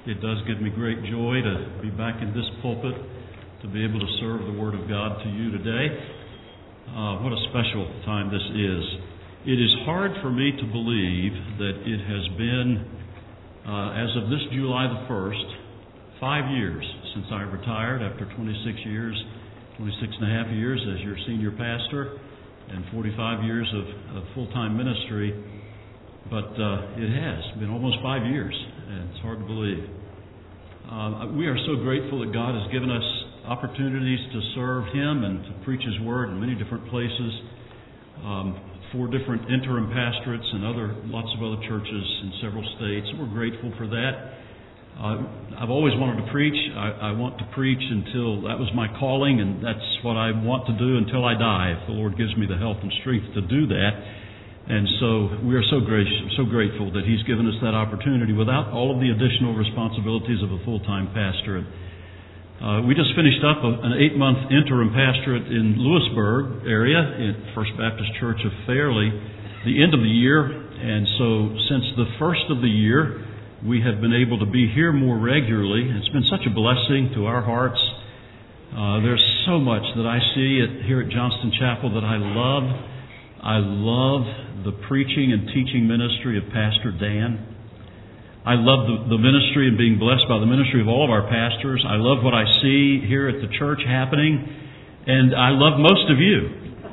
It does give me great joy to be back in this pulpit, to be able to serve the Word of God to you today. What a special time this is. It is hard for me to believe that it has been, as of this July the 1st, 5 years since I retired after 26 and a half years as your senior pastor and 45 years of full-time ministry. But it has been almost 5 years, and it's hard to believe. We are so grateful that God has given us opportunities to serve Him and to preach His Word in many different places, 4 different interim pastorates and lots of other churches in several states. We're grateful for that. I've always wanted to preach. I want to preach until that was my calling, and that's what I want to do until I die, if the Lord gives me the health and strength to do that. And so we are so grateful that He's given us that opportunity without all of the additional responsibilities of a full-time pastorate. We just finished up an 8-month interim pastorate in Lewisburg area at First Baptist Church of Fairley, the end of the year. And so since the first of the year, we have been able to be here more regularly. It's been such a blessing to our hearts. There's so much that I see here at Johnston Chapel that I love. I love the preaching and teaching ministry of Pastor Dan. I love the ministry and being blessed by the ministry of all of our pastors. I love what I see here at the church happening, and I love most of you.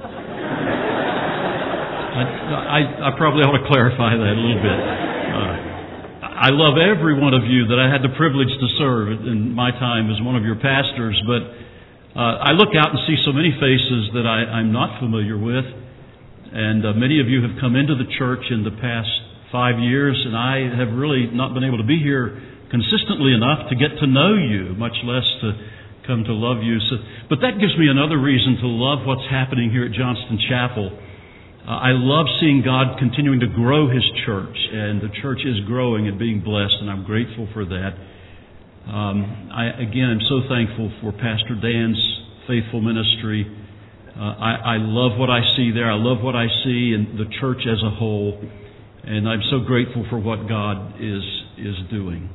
I probably ought to clarify that a little bit. I love every one of you that I had the privilege to serve in my time as one of your pastors, but I look out and see so many faces that I'm not familiar with. And many of you have come into the church in the past 5 years, and I have really not been able to be here consistently enough to get to know you, much less to come to love you. But that gives me another reason to love what's happening here at Johnston Chapel. I love seeing God continuing to grow His church, and the church is growing and being blessed, and I'm grateful for that. I'm so thankful for Pastor Dan's faithful ministry. I love what I see there. I love what I see in the church as a whole. And I'm so grateful for what God is doing.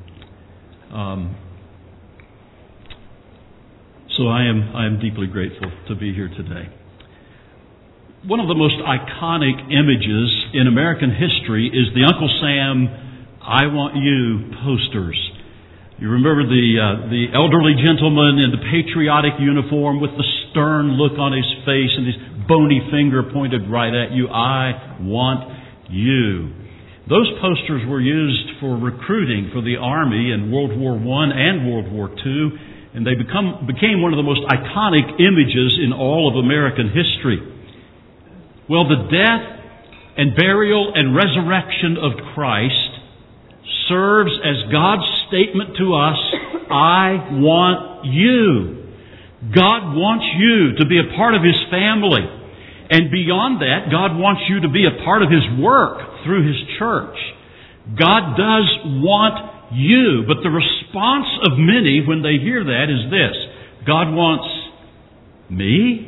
So I am deeply grateful to be here today. One of the most iconic images in American history is the Uncle Sam, "I Want You" posters. You remember the elderly gentleman in the patriotic uniform with the stern look on his face and his bony finger pointed right at you. "I want you." Those posters were used for recruiting for the Army in World War I and World War II, and they became one of the most iconic images in all of American history. Well, the death and burial and resurrection of Christ serves as God's statement to us, "I want you." God wants you to be a part of His family. And beyond that, God wants you to be a part of His work through His church. God does want you. But the response of many when they hear that is this: God wants me?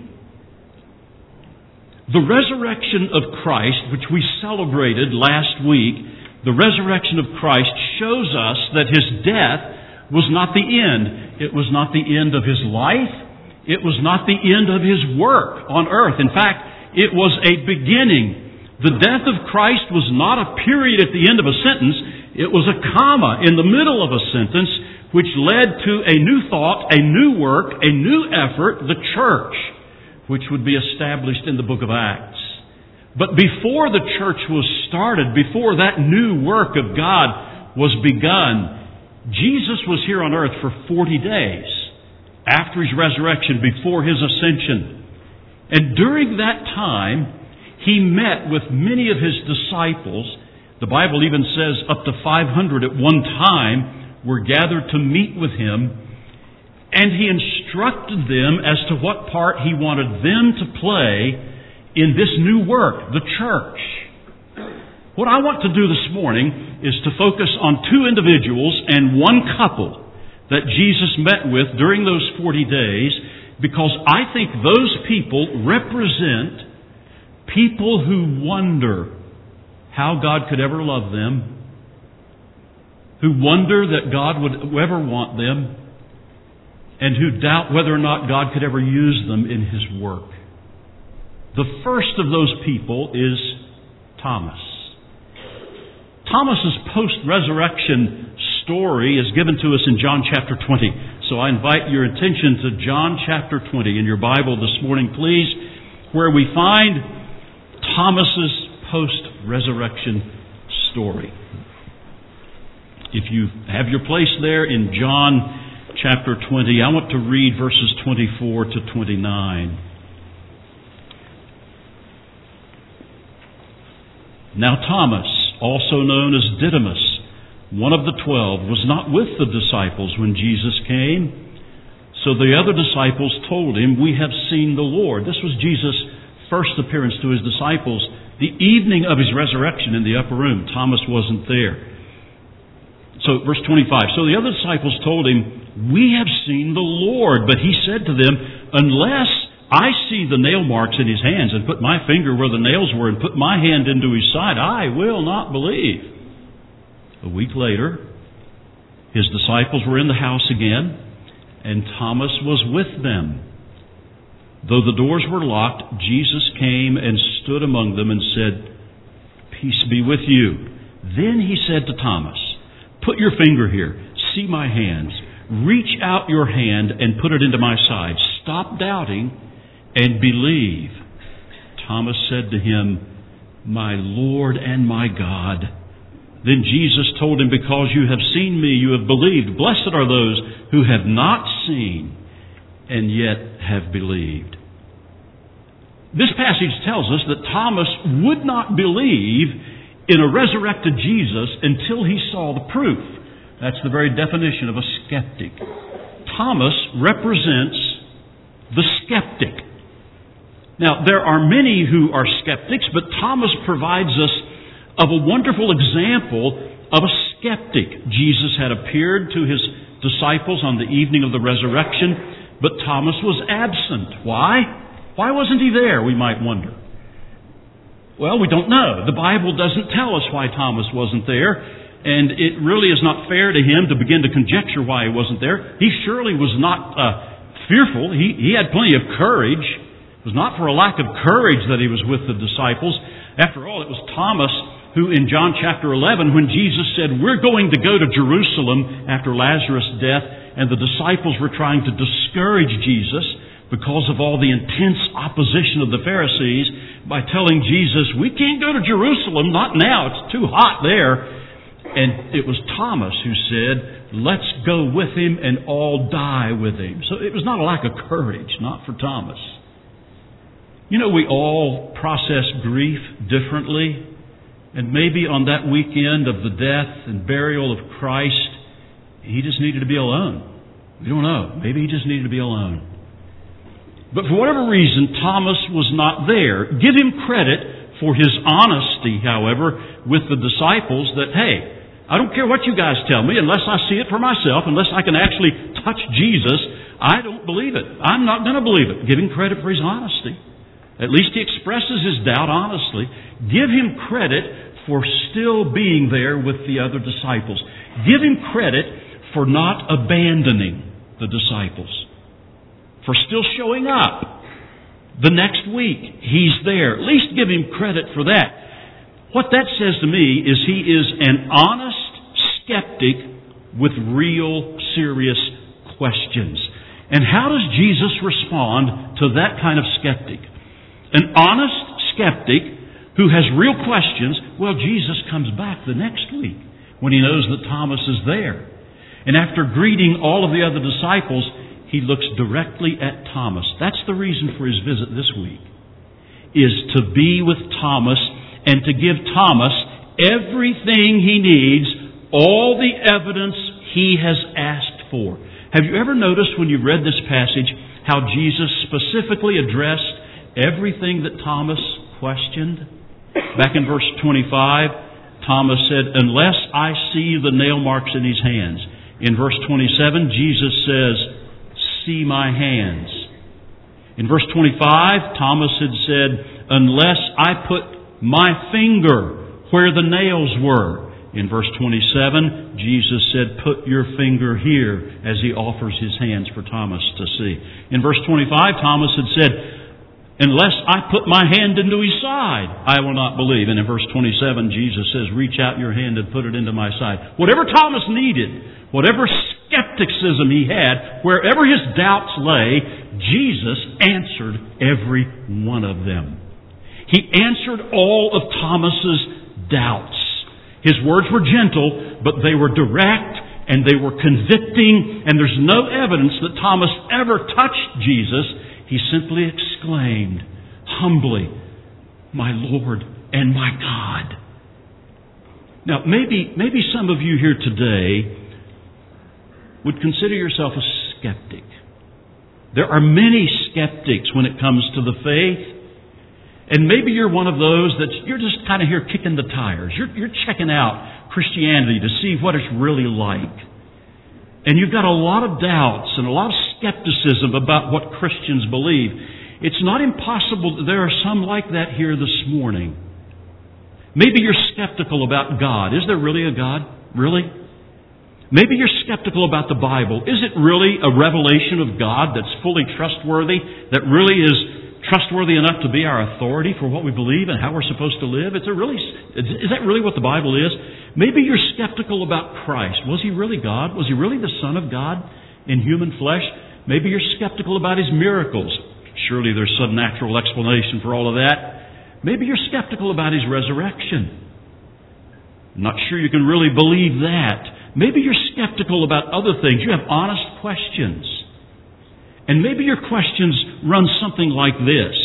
The resurrection of Christ, which we celebrated last week, the resurrection of Christ shows us that His death was not the end. It was not the end of His life. It was not the end of His work on earth. In fact, it was a beginning. The death of Christ was not a period at the end of a sentence. It was a comma in the middle of a sentence, which led to a new thought, a new work, a new effort, the church, which would be established in the book of Acts. But before the church was started, before that new work of God was begun, Jesus was here on earth for 40 days after His resurrection, before His ascension. And during that time, He met with many of His disciples. The Bible even says up to 500 at one time were gathered to meet with Him. And He instructed them as to what part He wanted them to play in this new work, the church. What I want to do this morning is to focus on 2 individuals and one couple that Jesus met with during those 40 days, because I think those people represent people who wonder how God could ever love them who wonder that God would ever want them, and who doubt whether or not God could ever use them in His work. The first of those people is Thomas. Thomas's post-resurrection story is given to us in John chapter 20. So I invite your attention to John chapter 20 in your Bible this morning, please, where we find Thomas's post-resurrection story. If you have your place there in John chapter 20, I want to read verses 24 to 29. Now Thomas, also known as Didymus, one of the 12, was not with the disciples when Jesus came. So the other disciples told him, "We have seen the Lord." This was Jesus' first appearance to his disciples, the evening of his resurrection in the upper room. Thomas wasn't there. So verse 25, so the other disciples told him, "We have seen the Lord." But he said to them, "Unless I see the nail marks in his hands and put my finger where the nails were and put my hand into his side, I will not believe." A week later, his disciples were in the house again, and Thomas was with them. Though the doors were locked, Jesus came and stood among them and said, "Peace be with you." Then he said to Thomas, "Put your finger here. See my hands. Reach out your hand and put it into my side. Stop doubting and believe." Thomas said to him, "My Lord and my God." Then Jesus told him, "Because you have seen me, you have believed. Blessed are those who have not seen and yet have believed." This passage tells us that Thomas would not believe in a resurrected Jesus until he saw the proof. That's the very definition of a skeptic. Thomas represents the skeptic. Now, there are many who are skeptics, but Thomas provides us of a wonderful example of a skeptic. Jesus had appeared to his disciples on the evening of the resurrection, but Thomas was absent. Why? Why wasn't he there, we might wonder? Well, we don't know. The Bible doesn't tell us why Thomas wasn't there, and it really is not fair to him to begin to conjecture why he wasn't there. He surely was not fearful. He had plenty of courage. It was not for a lack of courage that he was with the disciples. After all, it was Thomas who in John chapter 11, when Jesus said, "We're going to go to Jerusalem after Lazarus' death," and the disciples were trying to discourage Jesus because of all the intense opposition of the Pharisees by telling Jesus, "We can't go to Jerusalem, not now, it's too hot there." And it was Thomas who said, "Let's go with him and all die with him." So it was not a lack of courage, not for Thomas. You know, we all process grief differently. And maybe on that weekend of the death and burial of Christ, he just needed to be alone. We don't know. Maybe he just needed to be alone. But for whatever reason, Thomas was not there. Give him credit for his honesty, however, with the disciples that, "Hey, I don't care what you guys tell me, unless I see it for myself, unless I can actually touch Jesus, I don't believe it. I'm not going to believe it." Give him credit for his honesty. At least he expresses his doubt honestly. Give him credit for still being there with the other disciples. Give him credit for not abandoning the disciples, for still showing up. The next week, he's there. At least give him credit for that. What that says to me is he is an honest skeptic with real serious questions. And how does Jesus respond to that kind of skeptic? An honest skeptic who has real questions. Well, Jesus comes back the next week when he knows that Thomas is there. And after greeting all of the other disciples, he looks directly at Thomas. That's the reason for his visit this week, is to be with Thomas and to give Thomas everything he needs, all the evidence he has asked for. Have you ever noticed when you read this passage how Jesus specifically addressed everything that Thomas questioned? Back in verse 25, Thomas said, "Unless I see the nail marks in his hands." In verse 27, Jesus says, "See my hands." In verse 25, Thomas had said, "Unless I put my finger where the nails were." In verse 27, Jesus said, "Put your finger here," as He offers His hands for Thomas to see. In verse 25, Thomas had said, "Unless I put my hand into His side, I will not believe." And in verse 27, Jesus says, "Reach out your hand and put it into my side." Whatever Thomas needed, whatever skepticism he had, wherever his doubts lay, Jesus answered every one of them. He answered all of Thomas's doubts. His words were gentle, but they were direct and they were convicting, and there's no evidence that Thomas ever touched Jesus. He simply exclaimed humbly, "My Lord and my God." Now, maybe some of you here today would consider yourself a skeptic. There are many skeptics when it comes to the faith. And maybe you're one of those that you're just kind of here kicking the tires. You're checking out Christianity to see what it's really like. And you've got a lot of doubts and a lot of skepticism about what Christians believe. It's not impossible that there are some like that here this morning. Maybe you're skeptical about God. Is there really a God? Really? Maybe you're skeptical about the Bible. Is it really a revelation of God that's fully trustworthy, that really is trustworthy enough to be our authority for what we believe and how we're supposed to live? Is that really what the Bible is? Maybe you're skeptical about Christ. Was He really God? Was He really the Son of God in human flesh? Maybe you're skeptical about His miracles. Surely there's some natural explanation for all of that. Maybe you're skeptical about His resurrection. I'm not sure you can really believe that. Maybe you're skeptical about other things. You have honest questions. And maybe your questions run something like this.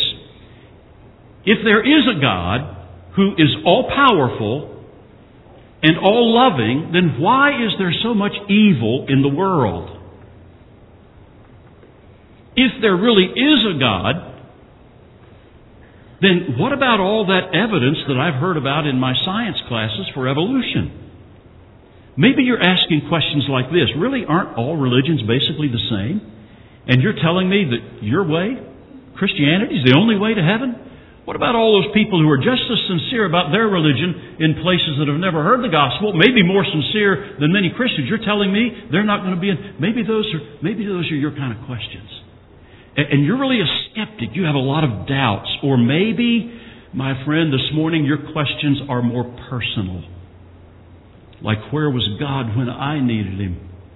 If there is a God who is all-powerful and all-loving, then why is there so much evil in the world? If there really is a God, then what about all that evidence that I've heard about in my science classes for evolution? Maybe you're asking questions like this. Really, aren't all religions basically the same? And you're telling me that your way, Christianity, is the only way to heaven? What about all those people who are just as sincere about their religion in places that have never heard the gospel, maybe more sincere than many Christians? You're telling me they're not going to be in... Maybe those are your kind of questions. And you're really a skeptic. You have a lot of doubts. Or maybe, my friend, this morning your questions are more personal. Like, where was God when I needed Him?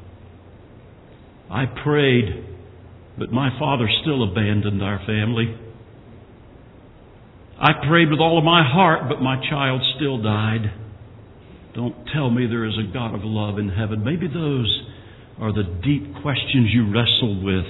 I prayed, but my father still abandoned our family. I prayed with all of my heart, but my child still died. Don't tell me there is a God of love in heaven. Maybe those are the deep questions you wrestle with.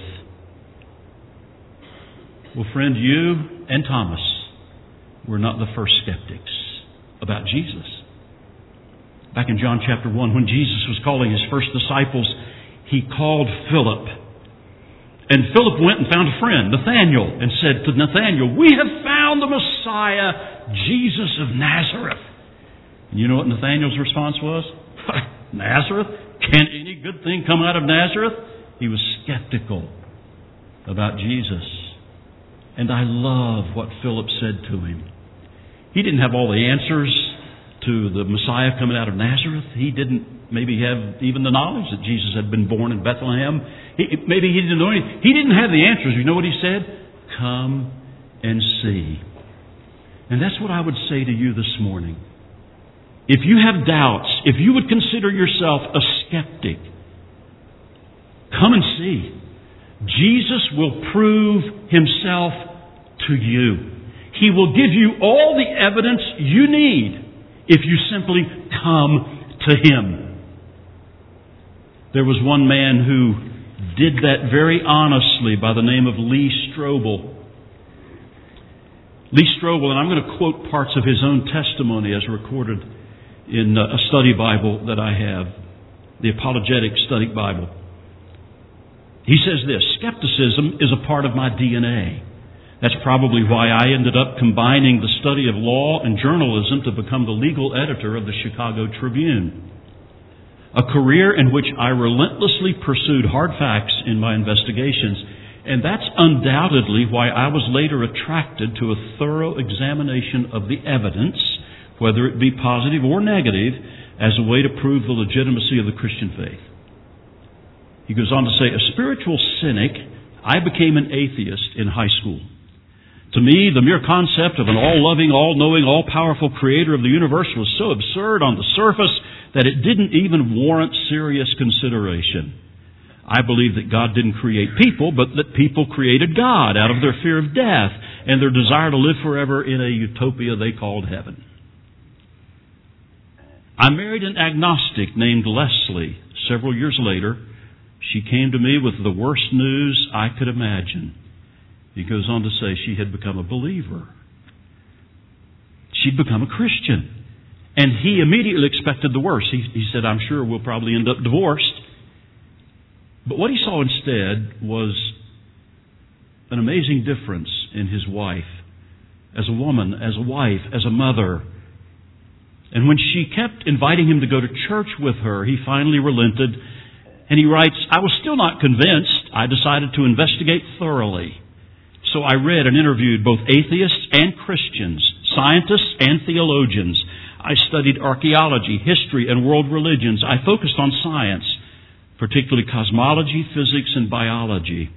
Well, friend, you and Thomas were not the first skeptics about Jesus. Back in John chapter 1, when Jesus was calling His first disciples, He called Philip. And Philip went and found a friend, Nathanael, and said to Nathanael, "We have found the Messiah, Jesus of Nazareth." And you know what Nathanael's response was? Nazareth? Can any good thing come out of Nazareth? He was skeptical about Jesus. And I love what Philip said to him. He didn't have all the answers to the Messiah coming out of Nazareth. He didn't maybe have even the knowledge that Jesus had been born in Bethlehem. Maybe he didn't know anything. He didn't have the answers. You know what he said? Come and see. And that's what I would say to you this morning. If you have doubts, if you would consider yourself a skeptic, come and see. Jesus will prove Himself to you. He will give you all the evidence you need if you simply come to Him. There was one man who did that very honestly by the name of Lee Strobel. Lee Strobel, and I'm going to quote parts of his own testimony as recorded in a study Bible that I have, the Apologetic Study Bible. He says this: skepticism is a part of my DNA. That's probably why I ended up combining the study of law and journalism to become the legal editor of the Chicago Tribune. A career in which I relentlessly pursued hard facts in my investigations. And that's undoubtedly why I was later attracted to a thorough examination of the evidence, whether it be positive or negative, as a way to prove the legitimacy of the Christian faith. He goes on to say, a spiritual cynic, I became an atheist in high school. To me, the mere concept of an all-loving, all-knowing, all-powerful creator of the universe was so absurd on the surface that it didn't even warrant serious consideration. I believe that God didn't create people, but that people created God out of their fear of death and their desire to live forever in a utopia they called heaven. I married an agnostic named Leslie. Several years later, she came to me with the worst news I could imagine. He goes on to say she had become a believer. She'd become a Christian. And he immediately expected the worst. He said, I'm sure we'll probably end up divorced. But what he saw instead was an amazing difference in his wife, as a woman, as a wife, as a mother. And when she kept inviting him to go to church with her, he finally relented. And he writes, I was still not convinced. I decided to investigate thoroughly. So I read and interviewed both atheists and Christians, scientists and theologians. I studied archaeology, history, and world religions. I focused on science, particularly cosmology, physics, and biology.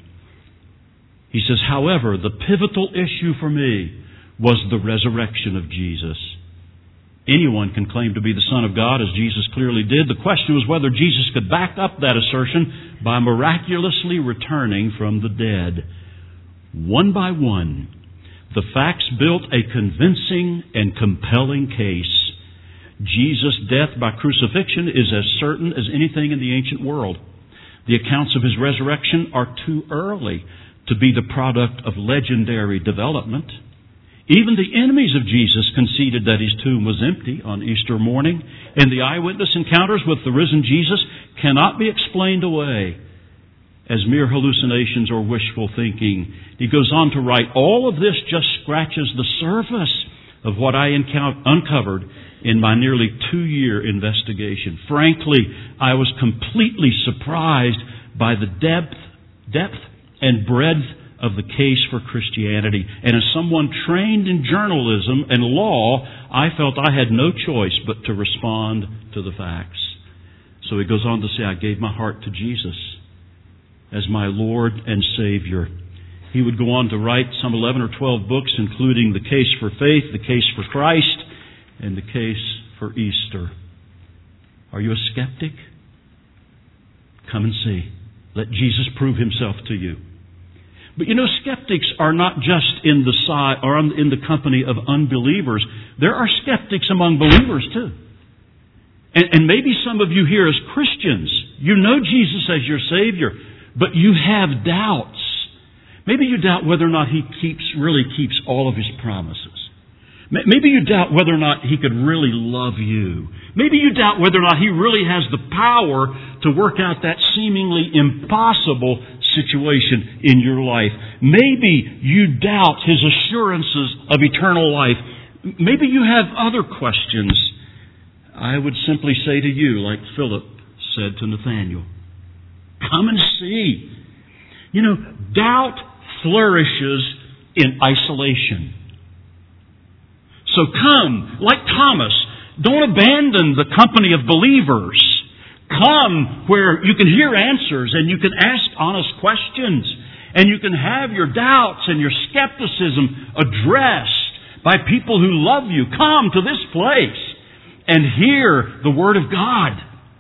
He says, however, the pivotal issue for me was the resurrection of Jesus. Anyone can claim to be the Son of God, as Jesus clearly did. The question was whether Jesus could back up that assertion by miraculously returning from the dead. One by one, the facts built a convincing and compelling case. Jesus' death by crucifixion is as certain as anything in the ancient world. The accounts of His resurrection are too early to be the product of legendary development. Even the enemies of Jesus conceded that His tomb was empty on Easter morning, and the eyewitness encounters with the risen Jesus cannot be explained away as mere hallucinations or wishful thinking. He goes on to write, all of this just scratches the surface of what I uncovered in my nearly 2-year investigation. Frankly, I was completely surprised by the depth and breadth of the case for Christianity. And as someone trained in journalism and law, I felt I had no choice but to respond to the facts. So he goes on to say, I gave my heart to Jesus as my Lord and Savior. He would go on to write some 11 or 12 books, including The Case for Faith, The Case for Christ, and The Case for Easter. Are you a skeptic? Come and see. Let Jesus prove Himself to you. But you know, skeptics are not just in the side or in the company of unbelievers. There are skeptics among believers too. And maybe some of you here as Christians, you know Jesus as your Savior, but you have doubts. Maybe you doubt whether or not He really keeps all of His promises. Maybe you doubt whether or not He could really love you. Maybe you doubt whether or not He really has the power to work out that seemingly impossible situation in your life. Maybe you doubt His assurances of eternal life. Maybe you have other questions. I would simply say to you, like Philip said to Nathanael, come and see. You know, doubt flourishes in isolation. So come, like Thomas, don't abandon the company of believers. Come where you can hear answers and you can ask honest questions and you can have your doubts and your skepticism addressed by people who love you. Come to this place and hear the Word of God.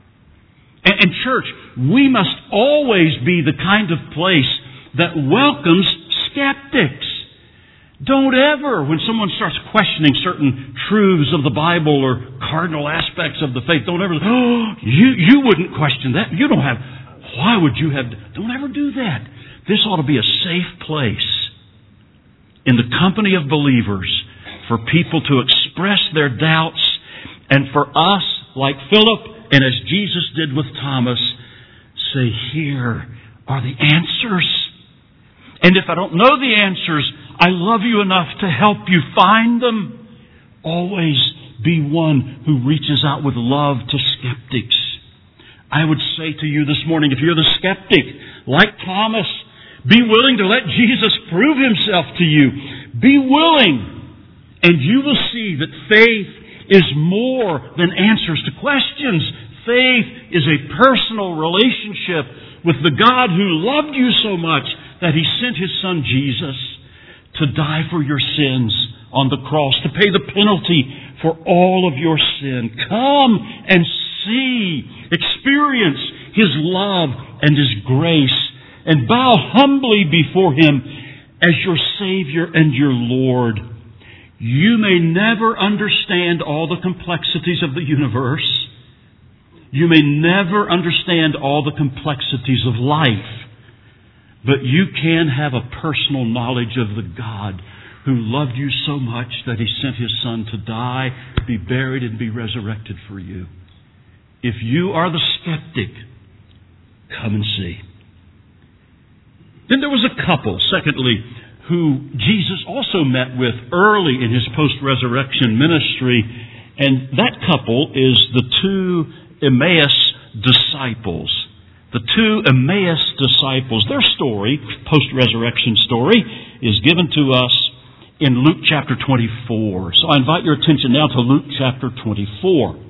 And church, we must always be the kind of place that welcomes skeptics. Don't ever, when someone starts questioning certain truths of the Bible or cardinal aspects of the faith, don't ever, you wouldn't question that. You don't have, why would you have, don't ever do that. This ought to be a safe place in the company of believers for people to express their doubts and for us, like Philip and as Jesus did with Thomas, say, here are the answers. And if I don't know the answers, I love you enough to help you find them. Always be one who reaches out with love to skeptics. I would say to you this morning, if you're the skeptic, like Thomas, be willing to let Jesus prove Himself to you. Be willing, and you will see that faith is more than answers to questions. Faith is a personal relationship with the God who loved you so much that He sent His Son Jesus to die for your sins on the cross, to pay the penalty for all of your sin. Come and see, experience His love and His grace, and bow humbly before Him as your Savior and your Lord. You may never understand all the complexities of the universe. You may never understand all the complexities of life. But you can have a personal knowledge of the God who loved you so much that He sent His Son to die, be buried, and be resurrected for you. If you are the skeptic, come and see. Then there was a couple, secondly, who Jesus also met with early in His post-resurrection ministry. And that couple is the two Emmaus disciples. The two Emmaus disciples, their story, post-resurrection story, is given to us in Luke chapter 24. So I invite your attention now to Luke chapter 24.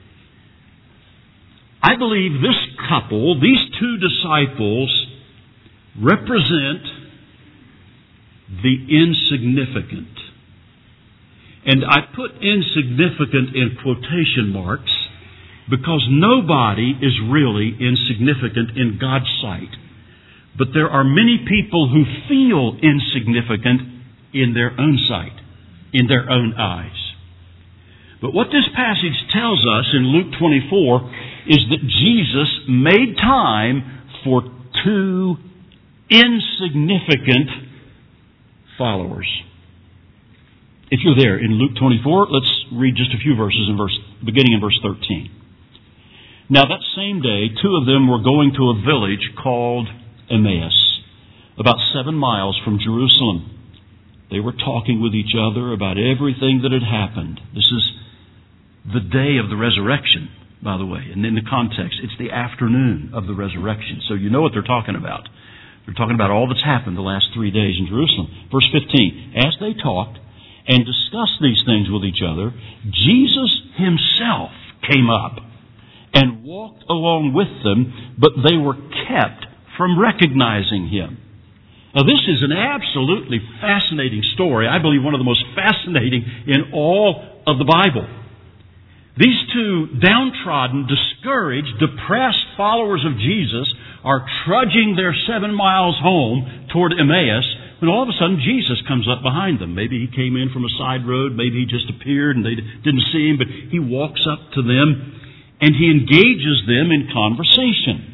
I believe this couple, these two disciples, represent the insignificant. And I put insignificant in quotation marks because nobody is really insignificant in God's sight. But there are many people who feel insignificant in their own sight, in their own eyes. But what this passage tells us in Luke 24 is that Jesus made time for two insignificant followers. If you're there in Luke 24, let's read just a few verses beginning in verse 13. Now that same day, two of them were going to a village called Emmaus, about 7 miles from Jerusalem. They were talking with each other about everything that had happened. This is the day of the resurrection, by the way. And in the context, it's the afternoon of the resurrection. So you know what they're talking about. They're talking about all that's happened the last 3 days in Jerusalem. Verse 15, as they talked and discussed these things with each other, Jesus Himself came up and walked along with them, but they were kept from recognizing Him. Now this is an absolutely fascinating story. I believe one of the most fascinating in all of the Bible. These two downtrodden, discouraged, depressed followers of Jesus are trudging their 7 miles home toward Emmaus when all of a sudden Jesus comes up behind them. Maybe He came in from a side road, maybe He just appeared and they didn't see Him, but He walks up to them and He engages them in conversation.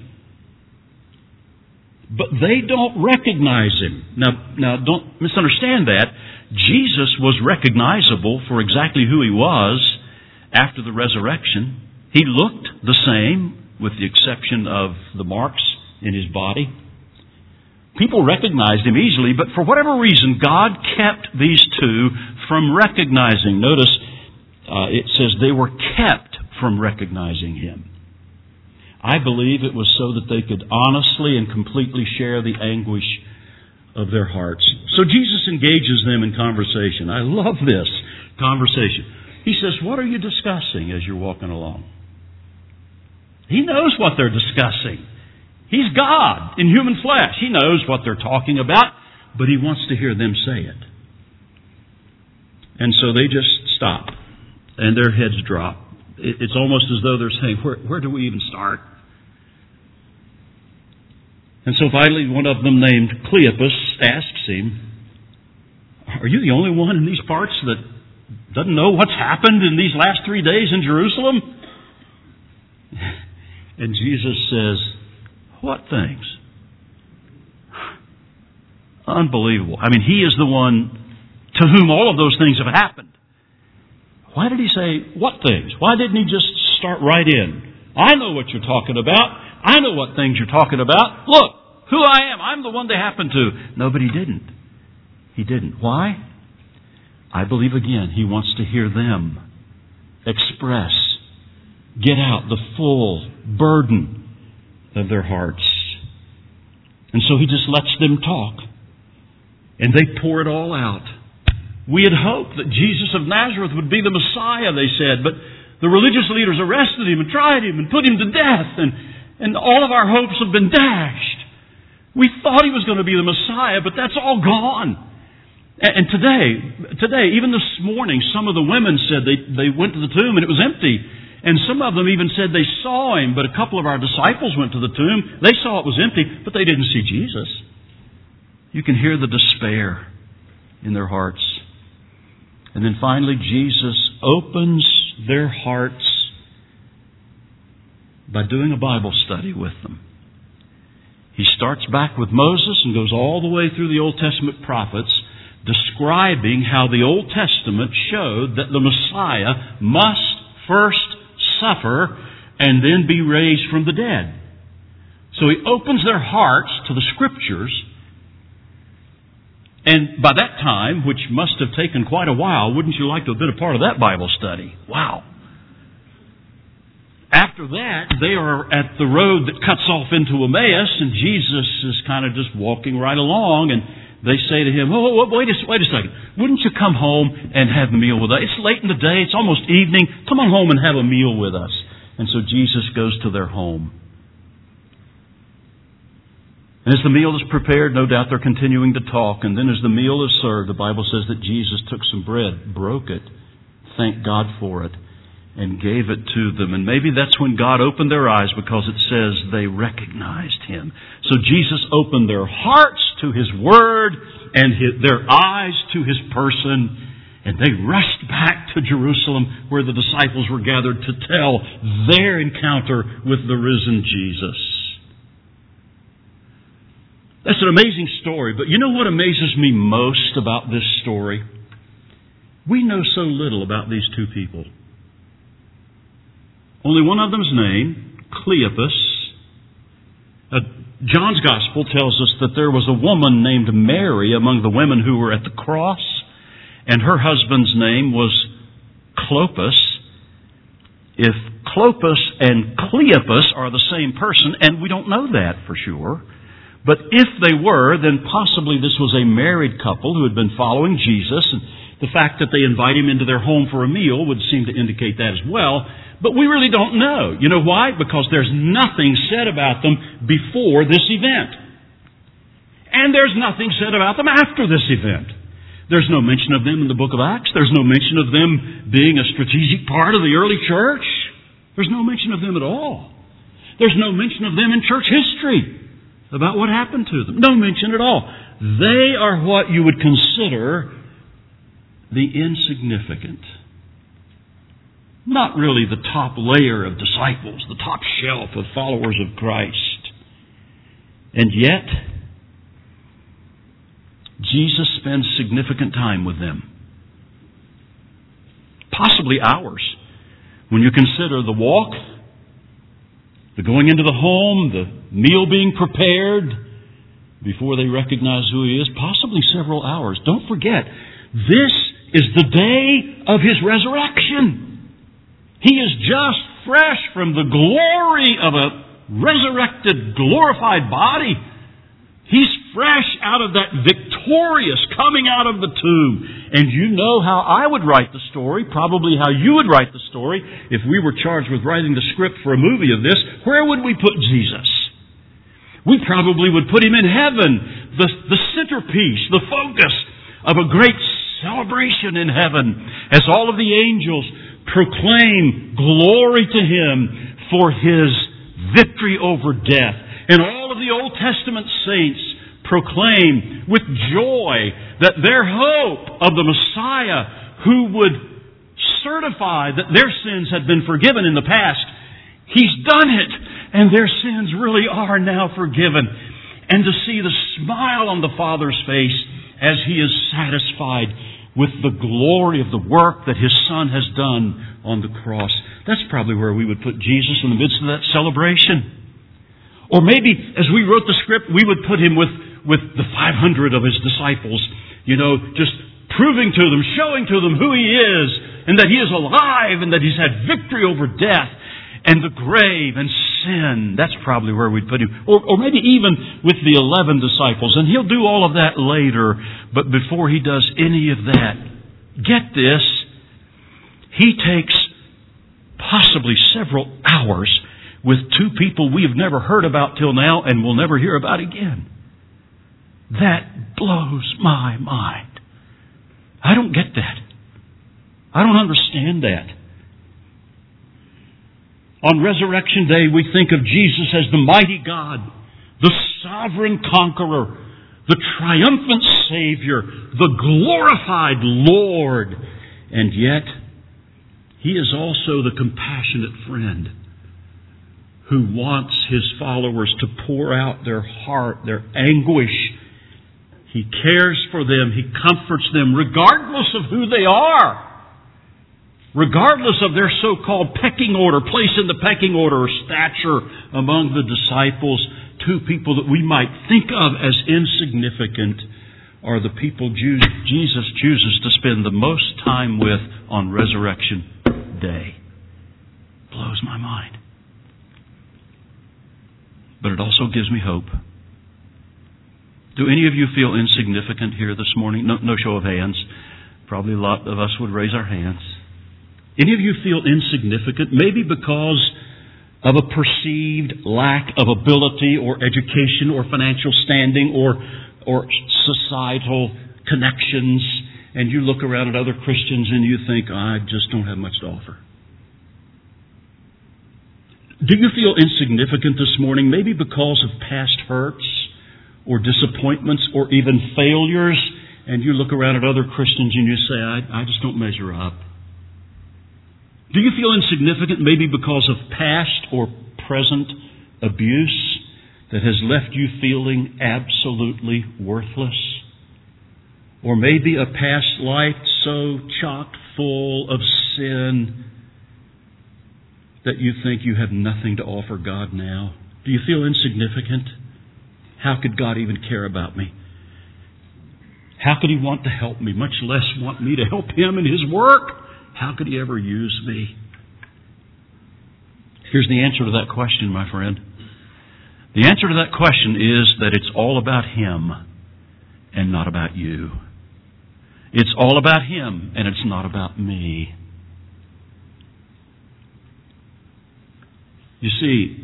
But they don't recognize Him. Now don't misunderstand that. Jesus was recognizable for exactly who He was after the resurrection. He looked the same, with the exception of the marks in His body. People recognized Him easily, but for whatever reason, God kept these two from recognizing. Notice it says they were kept from recognizing Him. I believe it was so that they could honestly and completely share the anguish of their hearts. So Jesus engages them in conversation. I love this conversation. He says, what are you discussing as you're walking along? He knows what they're discussing. He's God in human flesh. He knows what they're talking about, but He wants to hear them say it. And so they just stop, and their heads drop. It's almost as though they're saying, where do we even start? And so finally, one of them, named Cleopas, asks Him, are you the only one in these parts that doesn't know what's happened in these last 3 days in Jerusalem? And Jesus says, what things? Unbelievable. I mean, He is the one to whom all of those things have happened. Why did He say, what things? Why didn't He just start right in? I know what you're talking about. I know what things you're talking about. Look, who I am. I'm the one they happen to. No, but He didn't. He didn't. Why? I believe again, He wants to hear them express, get out the full burden of their hearts. And so He just lets them talk. And they pour it all out We had hoped that Jesus of Nazareth would be the Messiah, they said, but the religious leaders arrested Him and tried Him and put Him to death, and all of our hopes have been dashed. We thought He was going to be the Messiah, but that's all gone. And today, even this morning, some of the women said they went to the tomb and it was empty. And some of them even said they saw Him, but a couple of our disciples went to the tomb. They saw it was empty, but they didn't see Jesus. You can hear the despair in their hearts. And then finally, Jesus opens their hearts by doing a Bible study with them. He starts back with Moses and goes all the way through the Old Testament prophets, describing how the Old Testament showed that the Messiah must first suffer and then be raised from the dead. So He opens their hearts to the Scriptures. And by that time, which must have taken quite a while, wouldn't you like to have been a part of that Bible study? Wow. After that, they are at the road that cuts off into Emmaus, and Jesus is kind of just walking right along, and they say to Him, "Oh, wait a second. Wouldn't you come home and have a meal with us? It's late in the day. It's almost evening. Come on home and have a meal with us." And so Jesus goes to their home. And as the meal is prepared, no doubt they're continuing to talk. And then as the meal is served, the Bible says that Jesus took some bread, broke it, thanked God for it, and gave it to them. And maybe that's when God opened their eyes, because it says they recognized Him. So Jesus opened their hearts to His Word and their eyes to His person. And they rushed back to Jerusalem, where the disciples were gathered, to tell their encounter with the risen Jesus. That's an amazing story, but you know what amazes me most about this story? We know so little about these two people. Only one of them's named, Cleopas. John's Gospel tells us that there was a woman named Mary among the women who were at the cross, and her husband's name was Clopas. If Clopas and Cleopas are the same person, and we don't know that for sure, but if they were, then possibly this was a married couple who had been following Jesus, and the fact that they invite Him into their home for a meal would seem to indicate that as well. But we really don't know. You know why? Because there's nothing said about them before this event. And there's nothing said about them after this event. There's no mention of them in the book of Acts. There's no mention of them being a strategic part of the early church. There's no mention of them at all. There's no mention of them in church history about what happened to them. No mention at all. They are what you would consider the insignificant. Not really the top layer of disciples, the top shelf of followers of Christ. And yet, Jesus spends significant time with them. Possibly hours. When you consider the walk, the going into the home, the meal being prepared, before they recognize who He is, possibly several hours. Don't forget, this is the day of His resurrection. He is just fresh from the glory of a resurrected, glorified body. He's fresh out of that victorious coming out of the tomb. And you know how I would write the story, probably how you would write the story, if we were charged with writing the script for a movie of this. Where would we put Jesus? We probably would put Him in heaven, the centerpiece, the focus of a great celebration in heaven, as all of the angels proclaim glory to Him for His victory over death. And all of the Old Testament saints proclaim with joy that their hope of the Messiah, who would certify that their sins had been forgiven in the past, He's done it, and their sins really are now forgiven. And to see the smile on the Father's face as He is satisfied with the glory of the work that His Son has done on the cross. That's probably where we would put Jesus, in the midst of that celebration. Or maybe, as we wrote the script, we would put Him with the 500 of His disciples, just proving to them, showing to them who He is, and that He is alive, and that He's had victory over death and the grave and sin. That's probably where we'd put Him. Or maybe even with the 11 disciples. And He'll do all of that later. But before He does any of that, get this, He takes possibly several hours with two people we have never heard about till now and will never hear about again. That blows my mind. I don't get that. I don't understand that. On Resurrection Day, we think of Jesus as the mighty God, the sovereign conqueror, the triumphant Savior, the glorified Lord. And yet, He is also the compassionate friend who wants His followers to pour out their heart, their anguish. He cares for them. He comforts them regardless of who they are. Regardless of their so-called pecking order, place in the pecking order or stature among the disciples, two people that we might think of as insignificant are the people Jesus chooses to spend the most time with on Resurrection Day. Blows my mind. But it also gives me hope. Do any of you feel insignificant here this morning? No show of hands. Probably a lot of us would raise our hands. Any of you feel insignificant, maybe because of a perceived lack of ability or education or financial standing or societal connections, and you look around at other Christians and you think, I just don't have much to offer? Do you feel insignificant this morning, maybe because of past hurts or disappointments or even failures, and you look around at other Christians and you say, I just don't measure up? Do you feel insignificant maybe because of past or present abuse that has left you feeling absolutely worthless? Or maybe a past life so chock full of sin that you think you have nothing to offer God now? Do you feel insignificant? How could God even care about me? How could He want to help me, much less want me to help Him in His work? How could He ever use me? Here's the answer to that question, my friend. The answer to that question is that it's all about Him and not about you. It's all about Him and it's not about me. You see,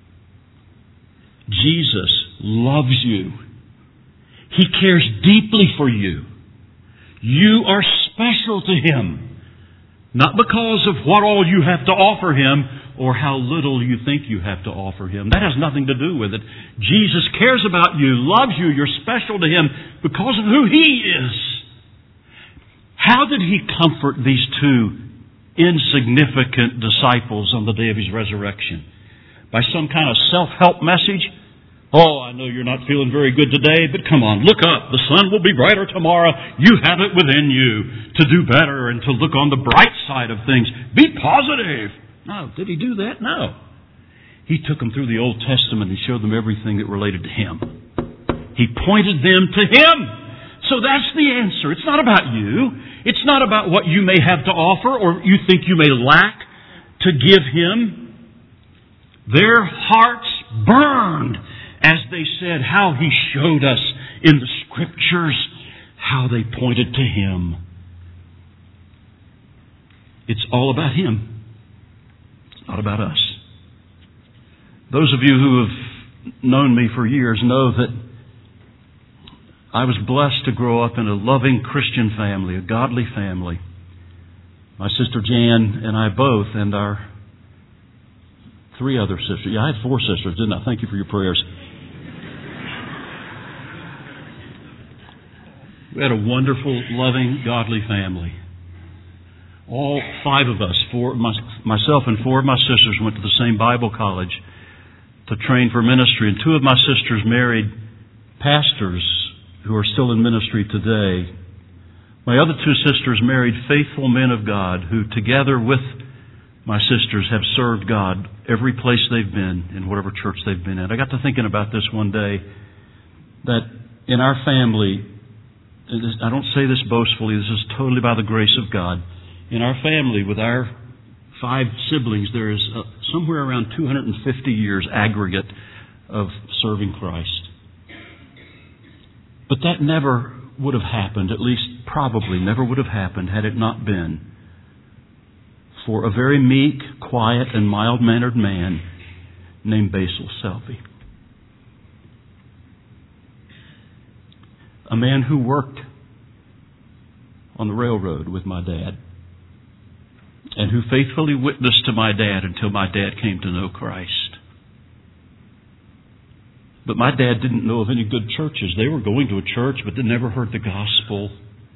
Jesus loves you. He cares deeply for you. You are special to Him. Not because of what all you have to offer Him or how little you think you have to offer Him. That has nothing to do with it. Jesus cares about you, loves you, you're special to Him because of who He is. How did He comfort these two insignificant disciples on the day of His resurrection? By some kind of self-help message? Oh, I know you're not feeling very good today, but come on, look up. The sun will be brighter tomorrow. You have it within you to do better and to look on the bright side of things. Be positive. No, did He do that? No. He took them through the Old Testament and showed them everything that related to Him. He pointed them to Him. So that's the answer. It's not about you. It's not about what you may have to offer or you think you may lack to give Him. Their hearts burned as they said how He showed us in the Scriptures how they pointed to Him. It's all about Him. It's not about us. Those of you who have known me for years know that I was blessed to grow up in a loving Christian family, a godly family. My sister Jan and I both, and our 3 other sisters. Yeah, I had 4 sisters, didn't I? Thank you for your prayers. We had a wonderful, loving, godly family. All 5 of us, myself and 4 of my sisters, went to the same Bible college to train for ministry. And 2 of my sisters married pastors who are still in ministry today. My other 2 sisters married faithful men of God who, together with my sisters, have served God every place they've been, in whatever church they've been at. I got to thinking about this one day, that in our family, I don't say this boastfully, this is totally by the grace of God. In our family, with our 5 siblings, there is somewhere around 250 years aggregate of serving Christ. But that never would have happened, at least probably never would have happened, had it not been for a very meek, quiet, and mild-mannered man named Basil Selby. A man who worked on the railroad with my dad and who faithfully witnessed to my dad until my dad came to know Christ. But my dad didn't know of any good churches. They were going to a church, but they never heard the gospel.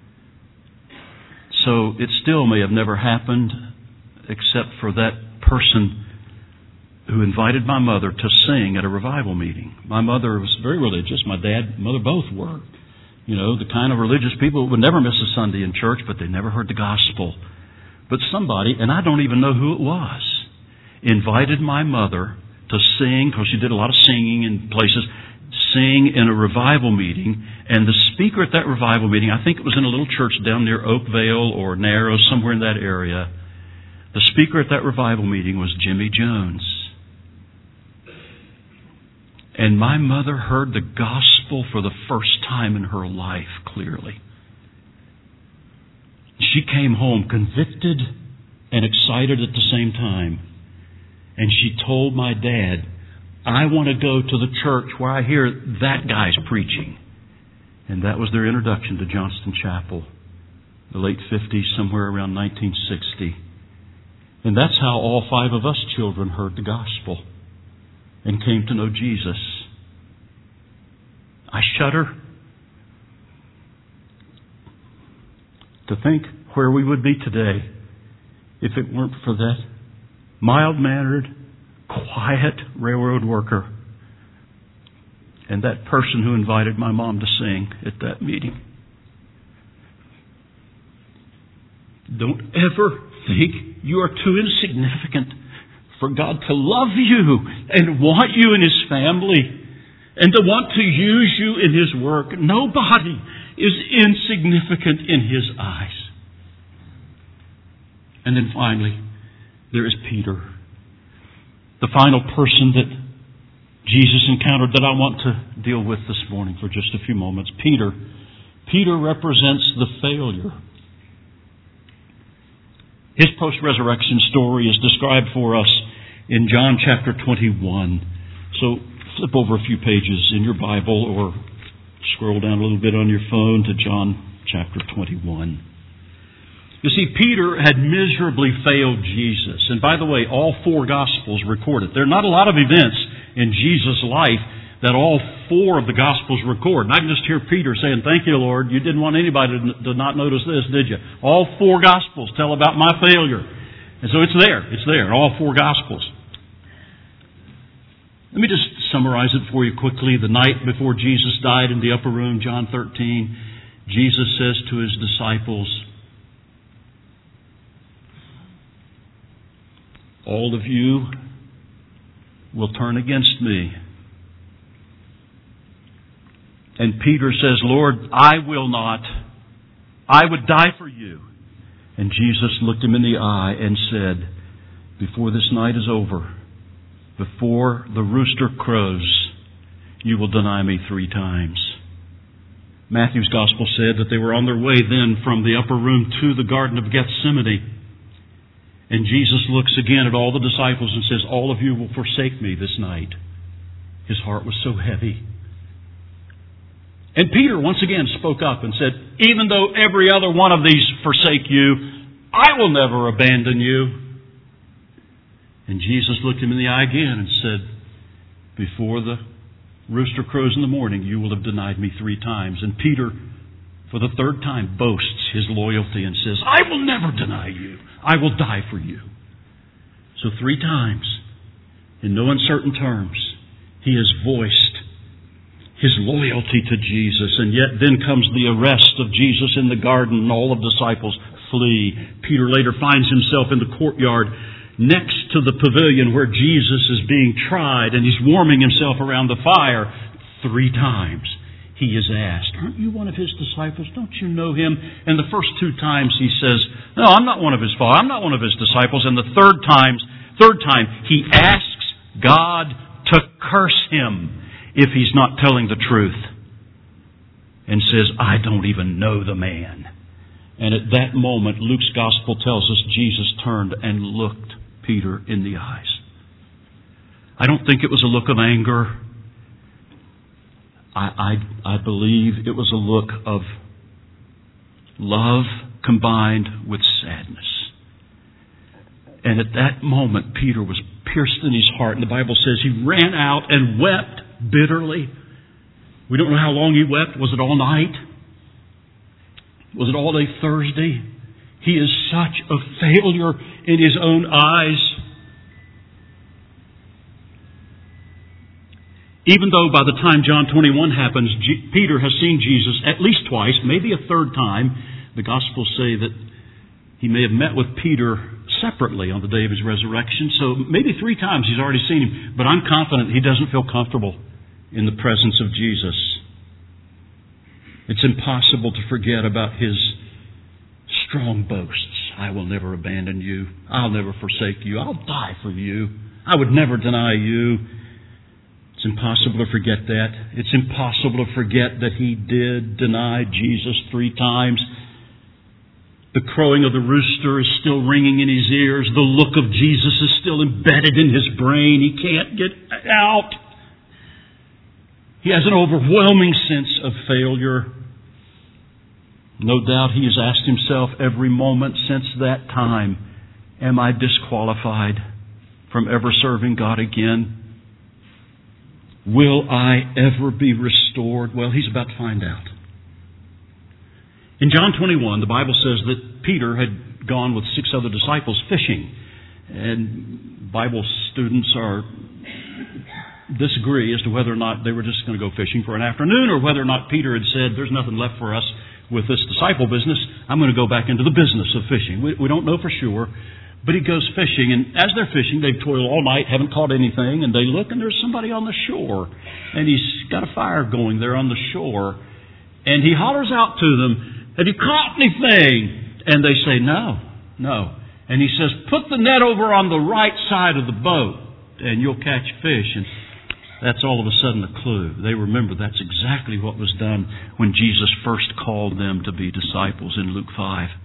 So it still may have never happened, except for that person who invited my mother to sing at a revival meeting. My mother was very religious. My dad and mother both were. You know, the kind of religious people who would never miss a Sunday in church, but they never heard the gospel. But somebody, and I don't even know who it was, invited my mother to sing, because she did a lot of singing in places, sing in a revival meeting. And the speaker at that revival meeting, I think it was in a little church down near Oakvale or Narrows, somewhere in that area. The speaker at that revival meeting was Jimmy Jones. And my mother heard the gospel for the first time in her life clearly. She came home convicted and excited at the same time. And she told my dad, I want to go to the church where I hear that guy's preaching. And that was their introduction to Johnston Chapel, the late 50s, somewhere around 1960. And that's how all 5 of us children heard the gospel and came to know Jesus. I shudder to think where we would be today if it weren't for that mild-mannered, quiet railroad worker and that person who invited my mom to sing at that meeting. Don't ever think you are too insignificant for God to love you and want you in His family and to want to use you in His work. Nobody is insignificant in His eyes. And then finally, there is Peter, the final person that Jesus encountered that I want to deal with this morning for just a few moments. Peter represents the failure. His post-resurrection story is described for us in John chapter 21. So flip over a few pages in your Bible or scroll down a little bit on your phone to John chapter 21. You see, Peter had miserably failed Jesus. And by the way, all 4 Gospels record it. There are not a lot of events in Jesus' life that all 4 of the Gospels record. And I can just hear Peter saying, thank you, Lord. You didn't want anybody to not notice this, did you? All 4 Gospels tell about my failure. And so it's there. It's there, all 4 Gospels. Let me just summarize it for you quickly. The night before Jesus died in the upper room, John 13, Jesus says to His disciples, all of you will turn against me. And Peter says, Lord, I will not. I would die for you. And Jesus looked him in the eye and said, before this night is over, before the rooster crows, you will deny me 3 times. Matthew's Gospel said that they were on their way then from the upper room to the Garden of Gethsemane. And Jesus looks again at all the disciples and says, all of you will forsake me this night. His heart was so heavy. And Peter once again spoke up and said, even though every other one of these forsake you, I will never abandon you. And Jesus looked him in the eye again and said, before the rooster crows in the morning, you will have denied me 3 times. And Peter, for the 3rd time, boasts his loyalty and says, I will never deny you. I will die for you. So 3 times, in no uncertain terms, he has voiced his loyalty to Jesus. And yet then comes the arrest of Jesus in the garden and all of the disciples flee. Peter later finds himself in the courtyard next to the pavilion where Jesus is being tried, and he's warming himself around the fire. 3 times he is asked, aren't you one of his disciples? Don't you know him? And the first 2 times he says, no, I'm not one of his followers. I'm not one of his disciples. And the third time he asks God to curse him if he's not telling the truth. and says, I don't even know the man. And at that moment, Luke's Gospel tells us Jesus turned and looked Peter in the eyes. I don't think it was a look of anger. I believe it was a look of love combined with sadness. And at that moment, Peter was pierced in his heart. And the Bible says he ran out and wept bitterly. We don't know how long he wept. Was it all night? Was it all day Thursday? He is such a failure in his own eyes. Even though by the time John 21 happens, Peter has seen Jesus at least twice, maybe a third time. The Gospels say that he may have met with Peter separately on the day of his resurrection. So maybe 3 times he's already seen him. But I'm confident he doesn't feel comfortable in the presence of Jesus. It's impossible to forget about his strong boasts. I will never abandon you. I'll never forsake you. I'll die for you. I would never deny you. It's impossible to forget that. It's impossible to forget that he did deny Jesus 3 times. The crowing of the rooster is still ringing in his ears. The look of Jesus is still embedded in his brain. He can't get out. He has an overwhelming sense of failure. No doubt he has asked himself every moment since that time, am I disqualified from ever serving God again? Will I ever be restored? Well, he's about to find out. In John 21, the Bible says that Peter had gone with 6 other disciples fishing. And Bible students disagree as to whether or not they were just going to go fishing for an afternoon, or whether or not Peter had said, there's nothing left for us with this disciple business. I'm going to go back into the business of fishing. We don't know for sure. But he goes fishing, and as they're fishing, they've toiled all night, haven't caught anything, and they look, and there's somebody on the shore. And he's got a fire going there on the shore. And he hollers out to them, have you caught anything? And they say, no. And he says, put the net over on the right side of the boat, and you'll catch fish. And that's all of a sudden a clue. They remember that's exactly what was done when Jesus first called them to be disciples in Luke 5.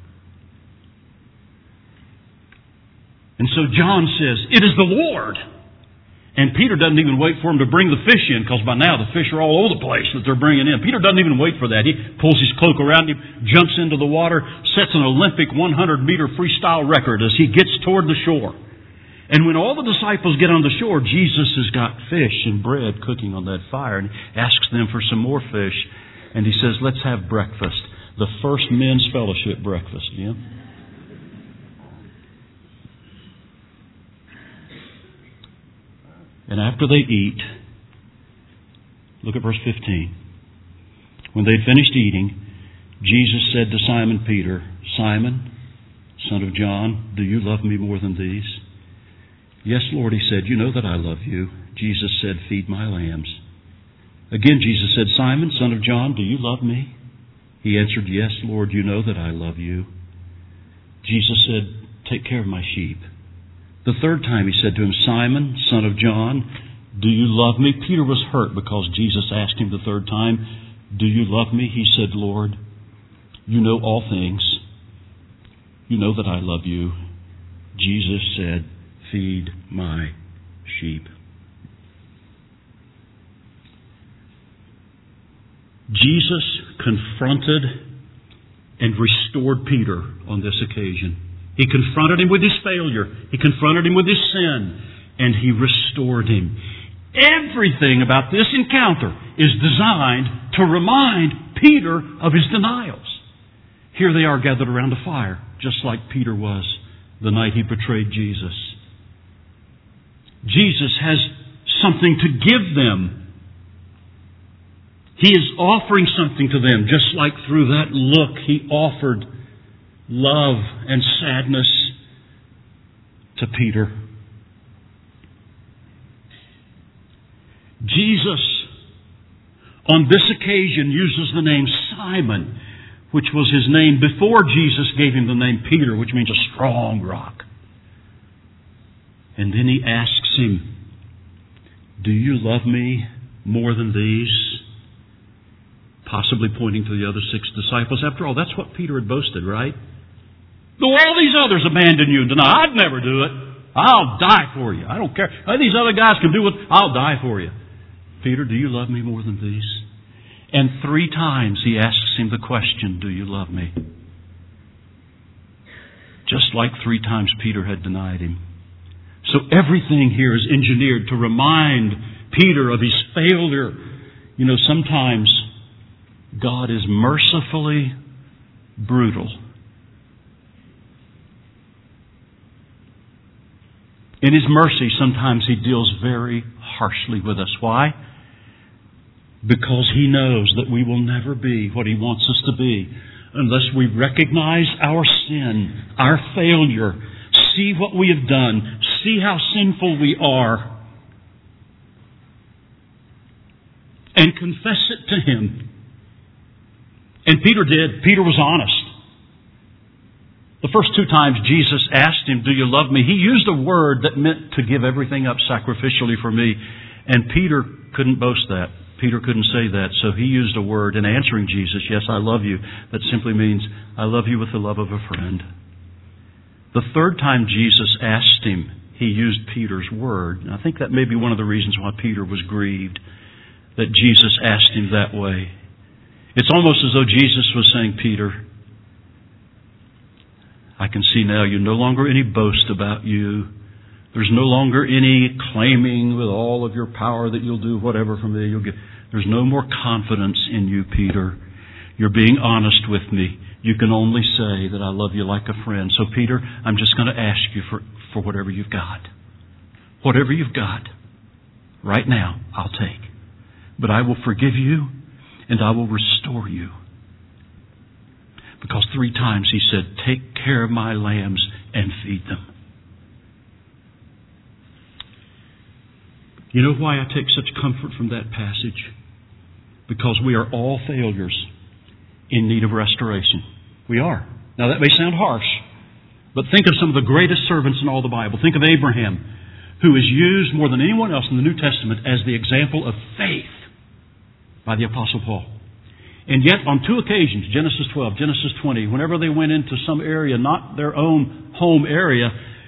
And so John says, it is the Lord. And Peter doesn't even wait for him to bring the fish in, because by now the fish are all over the place that they're bringing in. Peter doesn't even wait for that. He pulls his cloak around him, jumps into the water, sets an Olympic 100-meter freestyle record as he gets toward the shore. And when all the disciples get on the shore, Jesus has got fish and bread cooking on that fire, and asks them for some more fish. And he says, let's have breakfast. The first men's fellowship breakfast. Yeah? And after they eat, look at verse 15. When they'd finished eating, Jesus said to Simon Peter, Simon, son of John, do you love me more than these? Yes, Lord, he said, you know that I love you. Jesus said, feed my lambs. Again, Jesus said, Simon, son of John, do you love me? He answered, yes, Lord, you know that I love you. Jesus said, take care of my sheep. The third time he said to him, Simon, son of John, do you love me? Peter was hurt because Jesus asked him the third time, do you love me? He said, Lord, you know all things. You know that I love you. Jesus said, feed my sheep. Jesus confronted and restored Peter on this occasion. He confronted him with his failure. He confronted him with his sin. And he restored him. Everything about this encounter is designed to remind Peter of his denials. Here they are gathered around a fire, just like Peter was the night he betrayed Jesus. Jesus has something to give them. He is offering something to them, just like through that look he offered love and sadness to Peter. Jesus, on this occasion, uses the name Simon, which was his name before Jesus gave him the name Peter, which means a strong rock. And then he asks him, do you love me more than these? possibly pointing to the other 6 disciples. After all, that's what Peter had boasted, right? Though all these others abandon you and deny, I'd never do it. I'll die for you. I don't care. These other guys can do it. I'll die for you. Peter, do you love me more than these? And 3 times he asks him the question, do you love me? Just like 3 times Peter had denied him. So everything here is engineered to remind Peter of his failure. You know, sometimes God is mercifully brutal. In His mercy, sometimes He deals very harshly with us. Why? Because He knows that we will never be what He wants us to be unless we recognize our sin, our failure, see what we have done, see how sinful we are, and confess it to Him. And Peter did. Peter was honest. The first 2 times Jesus asked him, do you love me? He used a word that meant to give everything up sacrificially for me. And Peter couldn't boast that. Peter couldn't say that. So he used a word in answering Jesus, yes, I love you. That simply means, I love you with the love of a friend. The 3rd time Jesus asked him, he used Peter's word. And I think that may be one of the reasons why Peter was grieved, that Jesus asked him that way. It's almost as though Jesus was saying, Peter, I can see now you no longer any boast about you. There's no longer any claiming with all of your power that you'll do whatever for me. There's no more confidence in you, Peter. You're being honest with me. You can only say that I love you like a friend. So, Peter, I'm just going to ask you for whatever you've got. Whatever you've got, right now, I'll take. But I will forgive you and I will restore you. Because 3 times He said, take care of my lambs and feed them. You know why I take such comfort from that passage? Because we are all failures in need of restoration. We are. Now that may sound harsh, but think of some of the greatest servants in all the Bible. Think of Abraham, who is used more than anyone else in the New Testament as the example of faith by the Apostle Paul. And yet, on 2 occasions, Genesis 12, Genesis 20, whenever they went into some area, not their own home area,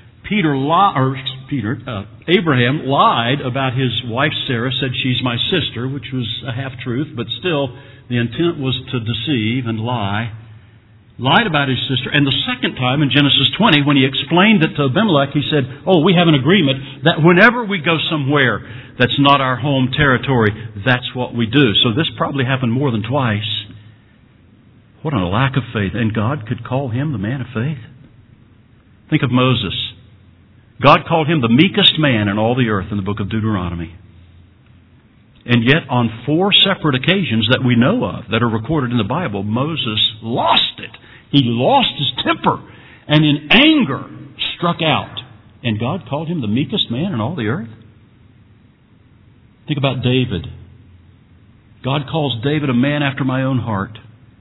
Abraham lied about his wife Sarah, said she's my sister, which was a half-truth, but still the intent was to deceive and lie. Lied about his sister. And the second time in Genesis 20, when he explained it to Abimelech, he said, we have an agreement that whenever we go somewhere that's not our home territory, that's what we do. So this probably happened more than twice. What a lack of faith. And God could call him the man of faith. Think of Moses. God called him the meekest man in all the earth in the book of Deuteronomy. And yet on 4 separate occasions that we know of, that are recorded in the Bible, Moses lost it. He lost his temper and in anger struck out. And God called him the meekest man in all the earth. Think about David. God calls David a man after my own heart.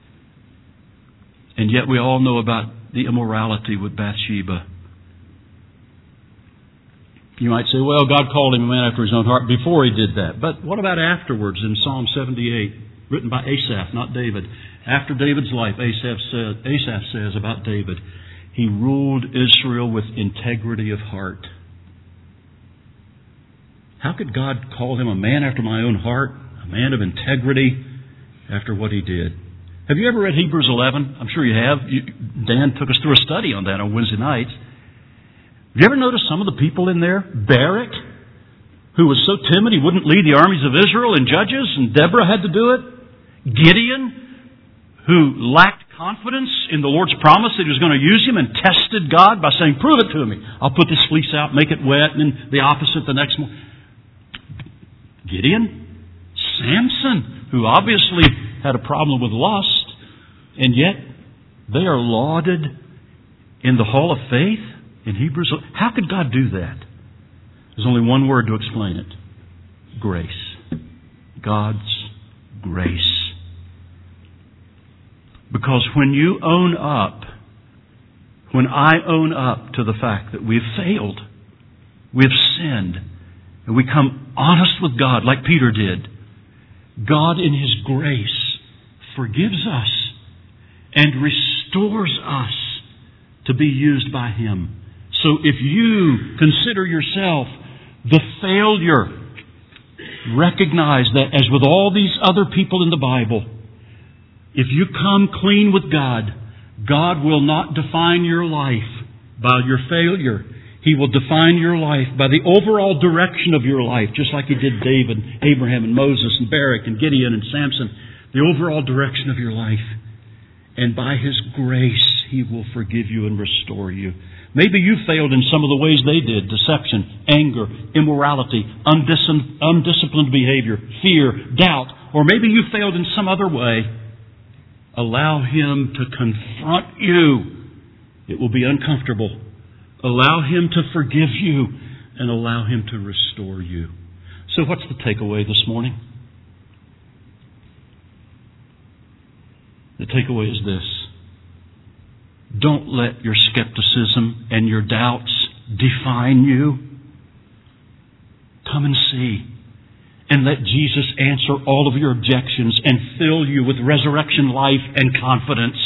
And yet we all know about the immorality with Bathsheba. You might say, well, God called him a man after His own heart before He did that. But what about afterwards in Psalm 78, written by Asaph, not David? After David's life, Asaph says about David, he ruled Israel with integrity of heart. How could God call him a man after my own heart, a man of integrity, after what he did? Have you ever read Hebrews 11? I'm sure you have. Dan took us through a study on that on Wednesday nights. Have you ever noticed some of the people in there? Barak, who was so timid he wouldn't lead the armies of Israel in Judges, and Deborah had to do it. Gideon, who lacked confidence in the Lord's promise that He was going to use him and tested God by saying, prove it to me. I'll put this fleece out, make it wet, and then the opposite the next morning. Gideon, Samson, who obviously had a problem with lust, and yet they are lauded in the hall of faith in Hebrews. How could God do that? There's only one word to explain it. Grace. God's grace. Because when you own up, when I own up to the fact that we've failed, we've sinned, and we come honest with God like Peter did, God in His grace forgives us and restores us to be used by Him. So if you consider yourself the failure, recognize that as with all these other people in the Bible, if you come clean with God, God will not define your life by your failure. He will define your life by the overall direction of your life, just like He did David, Abraham, and Moses, and Barak, and Gideon, and Samson. The overall direction of your life. And by His grace, He will forgive you and restore you. Maybe you failed in some of the ways they did. Deception, anger, immorality, undisciplined behavior, fear, doubt. Or maybe you failed in some other way. Allow Him to confront you. It will be uncomfortable. Allow Him to forgive you and allow Him to restore you. So what's the takeaway this morning? The takeaway is this. Don't let your skepticism and your doubts define you. Come and see. And let Jesus answer all of your objections and fill you with resurrection life and confidence.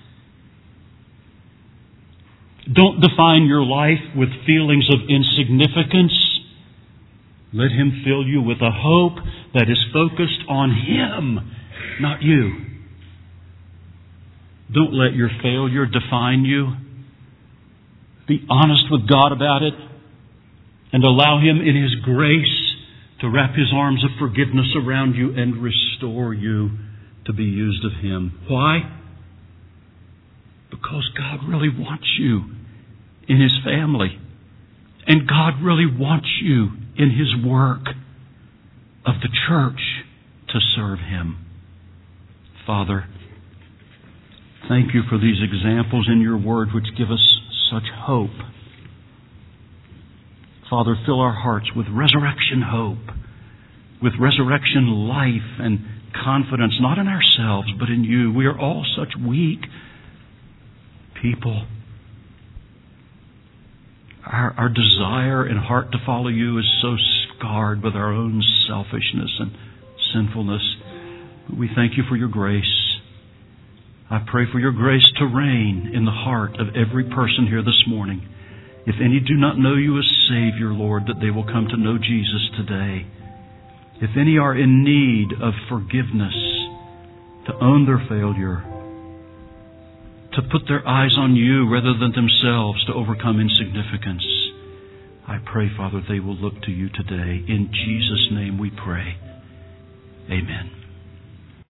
Don't define your life with feelings of insignificance. Let Him fill you with a hope that is focused on Him, not you. Don't let your failure define you. Be honest with God about it and allow Him in His grace to wrap His arms of forgiveness around you and restore you to be used of Him. Why? Because God really wants you in His family. And God really wants you in His work of the church to serve Him. Father, thank You for these examples in Your Word which give us such hope. Father, fill our hearts with resurrection hope, with resurrection life and confidence, not in ourselves, but in You. We are all such weak people. Our desire and heart to follow You is so scarred with our own selfishness and sinfulness. We thank You for Your grace. I pray for Your grace to reign in the heart of every person here this morning. If any do not know You as Savior, Lord, that they will come to know Jesus today. If any are in need of forgiveness, to own their failure, to put their eyes on You rather than themselves to overcome insignificance, I pray, Father, they will look to You today. In Jesus' name we pray. Amen.